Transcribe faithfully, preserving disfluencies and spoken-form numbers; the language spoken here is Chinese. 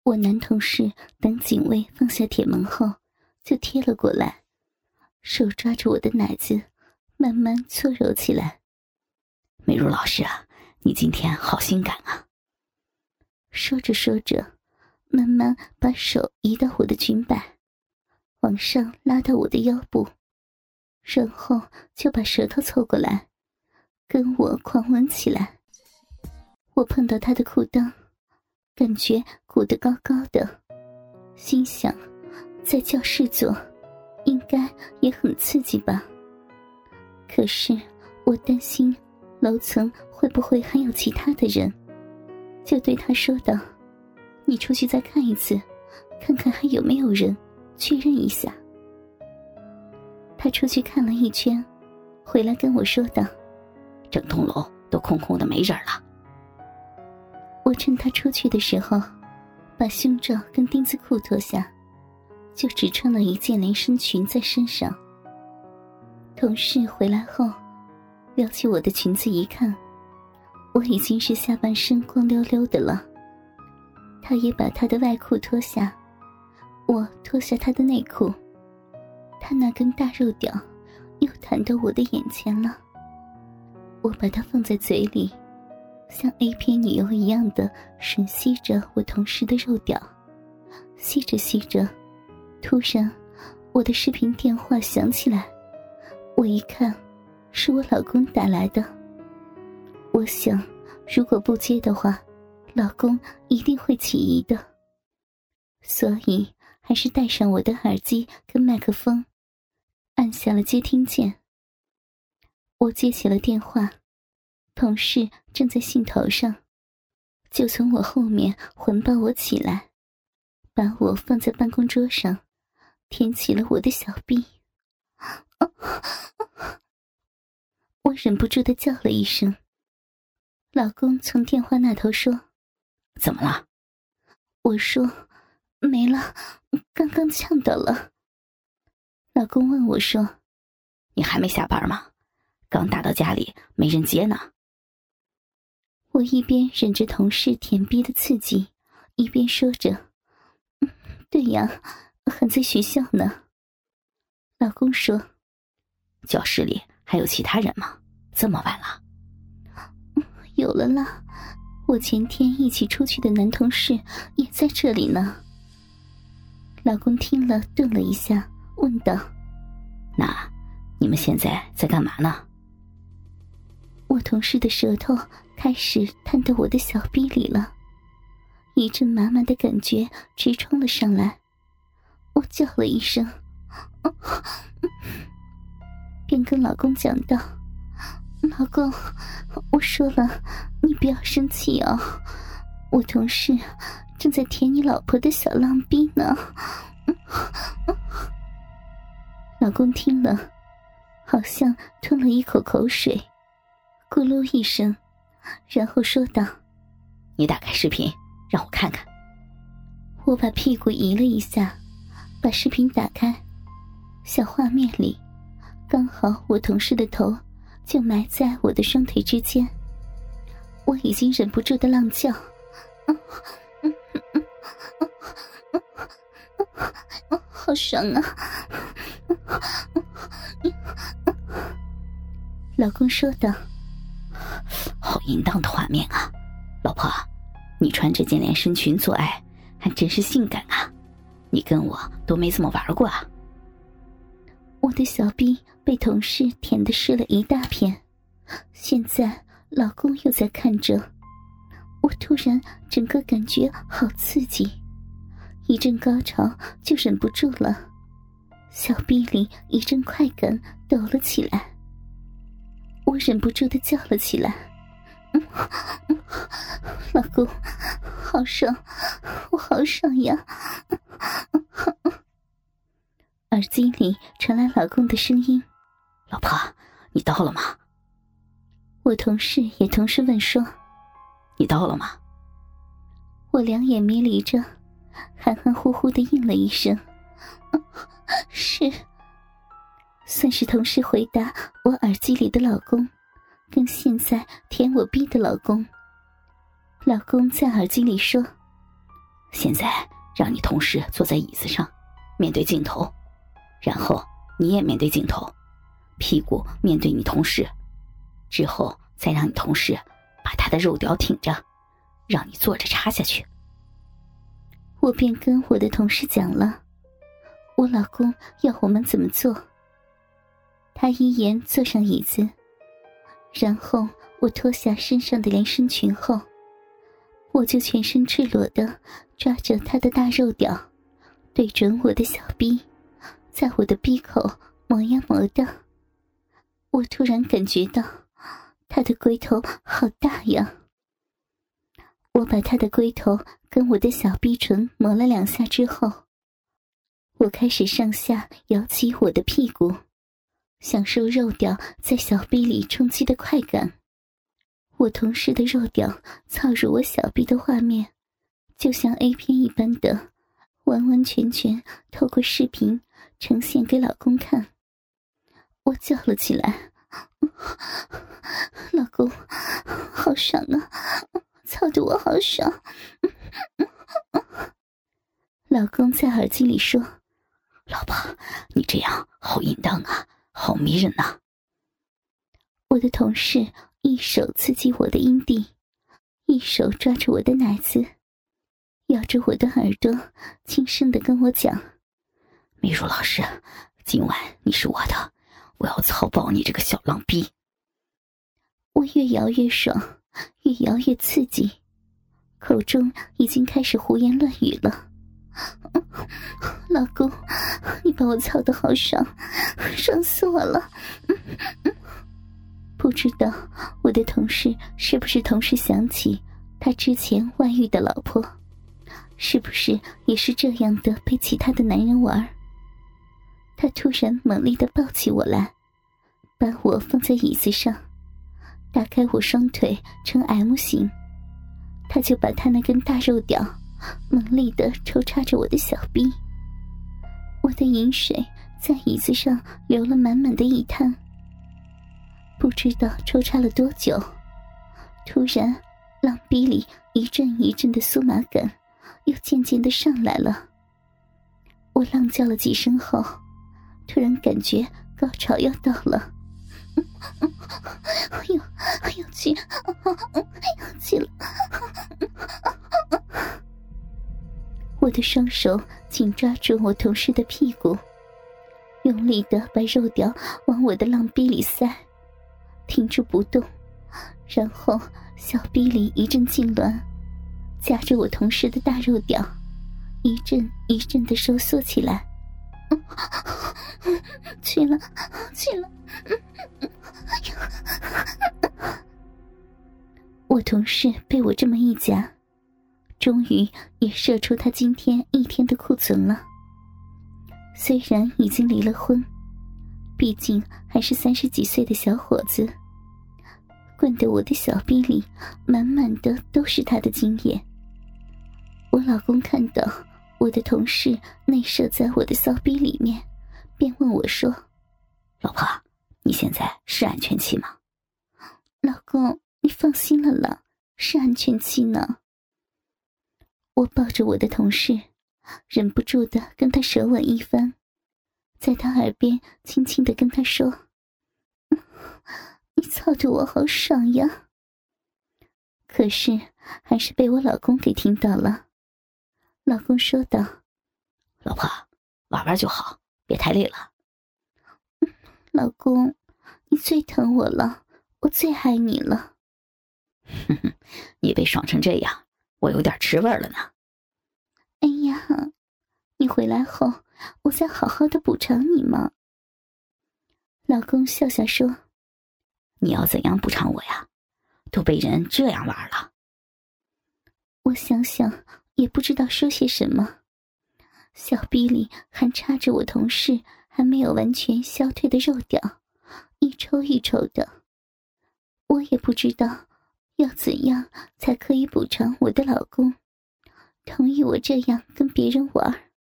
我男同事等警卫放下铁门后，就贴了过来，手抓着我的奶子，慢慢搓揉起来。 美如老师啊，你今天好性感啊。 说着说着，慢慢把手移到我的裙摆，往上拉到我的腰部，然后就把舌头凑过来，跟我狂吻起来。我碰到他的裤裆，感觉鼓得高高的，心想在教室做应该也很刺激吧。可是我担心楼层会不会还有其他的人，就对他说道：你出去再看一次，看看还有没有人，确认一下。他出去看了一圈，回来跟我说道： 整栋楼都空空的没人了。 我趁他出去的时候，把胸罩跟丁字裤脱下，就只穿了一件连身裙在身上。同事回来后撩起我的裙子一看，我已经是下半身光溜溜的了。他也把他的外裤脱下，我脱下他的内裤。他那根大肉屌又弹到我的眼前了。我把它放在嘴里，像 A 片女优一样的吮吸着我同事的肉屌。吸着吸着，突然我的视频电话响起来，我一看是我老公打来的。我想如果不接的话，老公一定会起疑的，所以还是戴上我的耳机跟麦克风，按下了接听键。我接起了电话，同事正在兴头上，就从我后面环抱我起来，把我放在办公桌上，舔起了我的小臂。我忍不住地叫了一声。老公从电话那头说： 怎么了？ 我说：没了，刚刚呛到了。老公问我说： 你还没下班吗？刚打到家里没人接呢。 我一边忍着同事舔逼的刺激，一边说着：对呀，还在学校呢。老公说： 教室里还有其他人吗？这么晚了。 有了啦，我前天一起出去的男同事也在这里呢。老公听了顿了一下，问道： 那你们现在在干嘛呢？ 我同事的舌头开始探到我的小臂里了，一阵麻麻的感觉直冲了上来。我叫了一声，便跟老公讲道：老公，我说了，你不要生气哦，我同事正在舔你老婆的小浪逼呢。老公听了，好像吞了一口口水，咕噜一声，然后说道： 你打开视频让我看看。 我把屁股移了一下，把视频打开，小画面里刚好我同事的头就埋在我的双腿之间。我已经忍不住的浪叫：好爽啊！老公说道： 好淫荡的画面啊，老婆，你穿这件连身裙做爱还真是性感啊，你跟我都没怎么玩过啊。 我的小臂被同事舔得湿了一大片，现在老公又在看着我，突然整个感觉好刺激，一阵高潮就忍不住了，小臂里一阵快感抖了起来。我忍不住地叫了起来：老公，好爽，我好爽呀！耳机里传来老公的声音： 老婆，你到了吗？ 我同事也同时问说： 你到了吗？ 我两眼迷离着，含含糊糊地应了一声：是。算是同事回答我耳机里的老公跟现在舔我逼的老公。老公在耳机里说： 现在让你同事坐在椅子上，面对镜头，然后你也面对镜头，屁股面对你同事，之后再让你同事把他的肉屌挺着，让你坐着插下去。 我便跟我的同事讲了我老公要我们怎么做。他依言坐上椅子，然后我脱下身上的连身裙后，我就全身赤裸地抓着他的大肉屌，对准我的小逼，在我的逼口磨呀磨的。我突然感觉到他的龟头好大呀。我把他的龟头跟我的小逼唇磨了两下之后，我开始上下摇起我的屁股，享受肉屌在小逼里冲击的快感。我同事的肉屌操入我小臂的画面，就像 A 片一般的完完全全透过视频呈现给老公看。我叫了起来，老公好爽啊，操得我好爽。老公在耳机里说， 老婆，你这样好淫荡啊，好迷人啊。 我的同事一手刺激我的阴蒂，一手抓着我的奶子，咬着我的耳朵，轻声地跟我讲， 秘书老师，今晚你是我的，我要操爆你这个小浪逼。 我越摇越爽，越摇越刺激，口中已经开始胡言乱语了。老公，你把我操得好爽，爽死我了。不知道我的同事是不是同时想起他之前外遇的老婆，是不是也是这样的被其他的男人玩。他突然猛力地抱起我来，把我放在椅子上，打开我双腿成 M 型，他就把他那根大肉屌猛力地抽插着我的小臂。我的饮水在椅子上流了满满的一滩。不知道抽插了多久，突然浪逼里一阵一阵的酥麻感又渐渐的上来了。我浪叫了几声后，突然感觉高潮要到了。哎呦哎呦去要去了。我的双手紧抓住我同事的屁股，用力地把肉屌往我的浪逼里塞，停住不动，然后小逼里一阵痉挛，夹着我同事的大肉屌一阵一阵地收缩起来。去了去了。我同事被我这么一夹，终于也射出他今天一天的库存了。虽然已经离了婚，毕竟还是三十几岁的小伙子，灌得我的小逼里满满的都是他的精液。我老公看到我的同事内射在我的骚逼里面，便问我说， 老婆，你现在是安全期吗？ 老公，你放心了啦，是安全期呢。我抱着我的同事，忍不住的跟他舌吻一番，在他耳边轻轻的跟他说，你操得我好爽呀。可是还是被我老公给听到了。老公说道， 老婆，玩玩就好，别太累了。 老公，你最疼我了，我最爱你了。 哼哼，你被爽成这样，我有点吃味了呢。 哎呀，你回来后我再好好的补偿你嘛。老公笑笑说， 你要怎样补偿我呀？都被人这样玩了。 我想想也不知道说些什么，小逼里还插着我同事还没有完全消退的肉屌，一抽一抽的。我也不知道要怎样才可以补偿我的老公同意我这样跟别人玩。